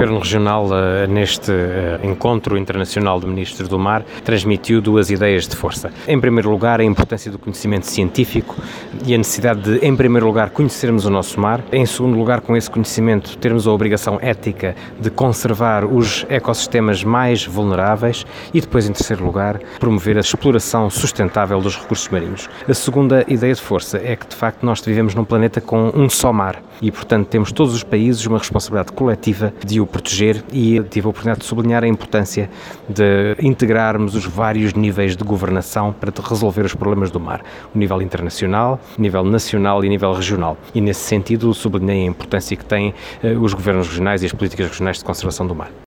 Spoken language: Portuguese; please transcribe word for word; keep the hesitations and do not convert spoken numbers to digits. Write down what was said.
Governo Regional, neste Encontro Internacional de Ministros do Mar, transmitiu duas ideias de força. Em primeiro lugar, a importância do conhecimento científico e a necessidade de, em primeiro lugar, conhecermos o nosso mar. Em segundo lugar, com esse conhecimento, termos a obrigação ética de conservar os ecossistemas mais vulneráveis e depois, em terceiro lugar, promover a exploração sustentável dos recursos marinhos. A segunda ideia de força é que, de facto, nós vivemos num planeta com um só mar e, portanto, temos todos os países uma responsabilidade coletiva de o proteger, e tive a oportunidade de sublinhar a importância de integrarmos os vários níveis de governação para resolver os problemas do mar, o nível internacional, o nível nacional e o nível regional. E, nesse sentido, sublinhei a importância que têm os governos regionais e as políticas regionais de conservação do mar.